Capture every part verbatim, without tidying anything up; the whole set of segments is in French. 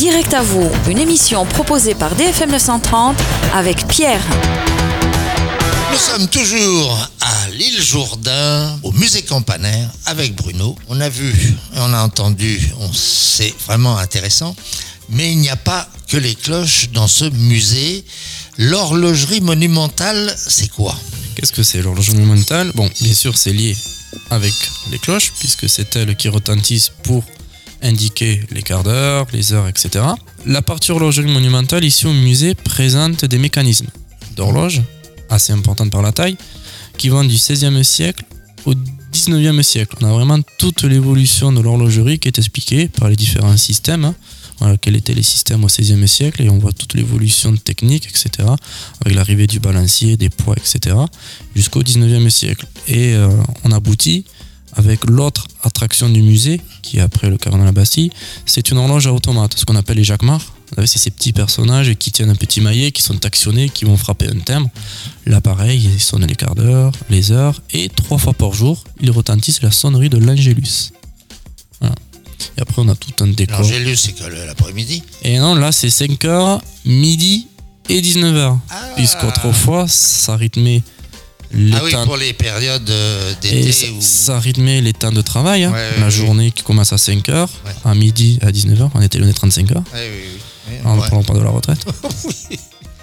Direct à vous, une émission proposée par D F M neuf cent trente avec Pierre. Nous sommes toujours à l'île Jourdain, au musée Campanaire, avec Bruno. On a vu, on a entendu, on c'est vraiment intéressant. Mais il n'y a pas que les cloches dans ce musée. L'horlogerie monumentale, c'est quoi ? Qu'est-ce que c'est l'horlogerie monumentale ? Bon, bien sûr, c'est lié avec les cloches, puisque c'est elles qui retentissent pour indiquer les quarts d'heure, les heures, et cetera. La partie horlogerie monumentale, ici au musée, présente des mécanismes d'horloge, assez importantes par la taille, qui vont du seizième siècle au dix-neuvième siècle. On a vraiment toute l'évolution de l'horlogerie qui est expliquée par les différents systèmes. Hein. Voilà, quels étaient les systèmes au seizième siècle, et on voit toute l'évolution technique, et cetera, avec l'arrivée du balancier, des poids, et cetera, jusqu'au dix-neuvième siècle. Et euh, on aboutit avec l'autre attraction du musée, qui est après le caron de la Bastille, c'est une horloge à automate, ce qu'on appelle les jacquemart. C'est ces petits personnages qui tiennent un petit maillet, qui sont actionnés, qui vont frapper un timbre. L'appareil, il sonne les quarts d'heure, les heures, et trois fois par jour, il retentissent la sonnerie de l'Angélus. Voilà. Et après, on a tout un décor. L'Angélus, c'est que l'après-midi ? Et non, là, c'est cinq heures, midi et dix-neuf heures. Ah. Puisqu'autrefois, ça rythmait les ah oui, temps... pour les périodes d'été. Et ça, où... ça rythmait les temps de travail. Hein. Ouais, la ouais, journée oui. qui commence à cinq heures, ouais. à midi à dix-neuf heures. On était le trente-cinq heures. Ouais, oui, oui. oui on ne ouais. parle pas de la retraite. Oui.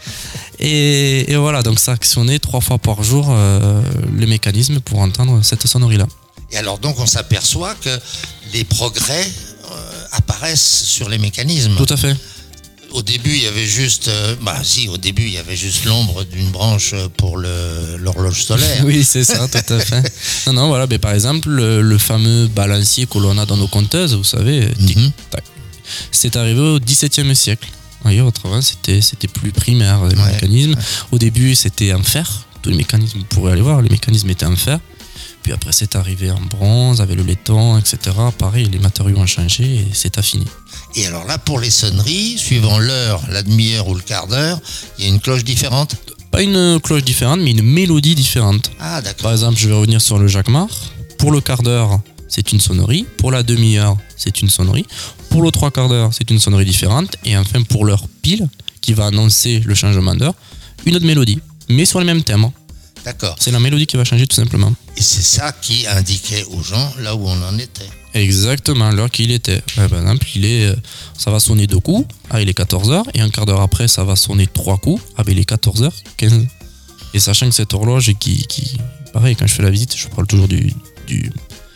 Et, et voilà, donc ça actionnait trois fois par jour euh, les mécanismes pour entendre cette sonnerie-là. Et alors donc on s'aperçoit que les progrès euh, apparaissent sur les mécanismes. Tout à fait. Au début, il y avait juste, euh, bah si, au début, il y avait juste l'ombre d'une branche pour le, l'horloge solaire. Oui, c'est ça, tout à fait. Non, non, voilà, mais par exemple, le, le fameux balancier que l'on a dans nos compteuses, vous savez, Mm-hmm. tac, c'est arrivé au dix-septième siècle. Vous voyez, autrement, c'était, c'était plus primaire, les Ouais, mécanismes. ouais. Au début, c'était en fer. Tous les mécanismes, vous pourrez aller voir, les mécanismes étaient en fer. Puis après, c'est arrivé en bronze, avec le laiton, et cetera. Pareil, les matériaux ont changé et c'est affiné. Et alors là, pour les sonneries, suivant l'heure, la demi-heure ou le quart d'heure, il y a une cloche différente ? Pas une cloche différente, mais une mélodie différente. Ah, d'accord. Par exemple, je vais revenir sur le jacquemart. Pour le quart d'heure, c'est une sonnerie. Pour la demi-heure, c'est une sonnerie. Pour le trois quarts d'heure, c'est une sonnerie différente. Et enfin, pour l'heure pile, qui va annoncer le changement d'heure, une autre mélodie, mais sur le même thème. D'accord. C'est la mélodie qui va changer tout simplement. Et c'est ça qui indiquait aux gens là où on en était. Exactement, l'heure qu'il était. Par exemple, il est, ça va sonner deux coups, ah, il est quatorze heures, et un quart d'heure après, ça va sonner trois coups, ah, il est quatorze heures quinze. Et sachant que cette horloge, qui, qui, pareil, quand je fais la visite, je parle toujours du, du,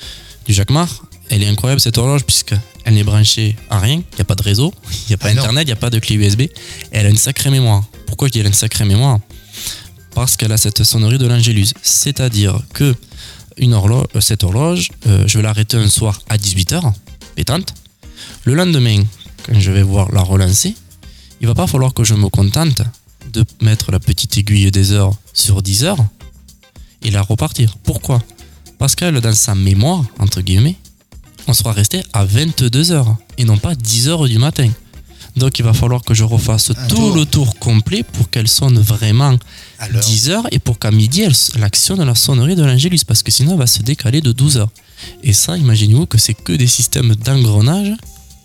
du jacquemart, elle est incroyable cette horloge, puisqu'elle n'est branchée à rien, il n'y a pas de réseau, il n'y a pas ah internet, il n'y a pas de clé U S B, et elle a une sacrée mémoire. Pourquoi je dis qu'elle a une sacrée mémoire ? Parce qu'elle a cette sonnerie de l'Angélus, c'est-à-dire que une horloge, cette horloge, euh, je vais l'arrêter un soir à dix-huit heures, pétante. Le lendemain, quand je vais voir la relancer, il va pas falloir que je me contente de mettre la petite aiguille des heures sur dix heures et la repartir. Pourquoi ? Parce qu'elle, dans sa mémoire, entre guillemets, on sera resté à vingt-deux heures et non pas dix heures du matin. Donc il va falloir que je refasse Un tout tour. le tour complet pour qu'elle sonne vraiment Alors, dix heures et pour qu'à midi elle, elle actionne la sonnerie de l'Angélus, parce que sinon elle va se décaler de douze heures. Et ça, imaginez-vous que c'est que des systèmes d'engrenage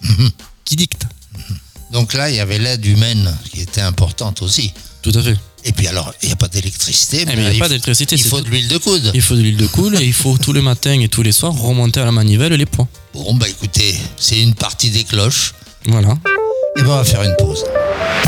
qui dictent. donc là, il y avait l'aide humaine qui était importante aussi. Tout à fait. Et puis alors, il n'y a pas d'électricité. Eh, mais il n'y a il pas faut- d'électricité. Il c'est faut tout. de l'huile de coude. Il faut de l'huile de coule et il faut tous les matins et tous les soirs remonter à la manivelle les points. Bon, bah écoutez, c'est une partie des cloches. Voilà. Et ben on va faire une pause.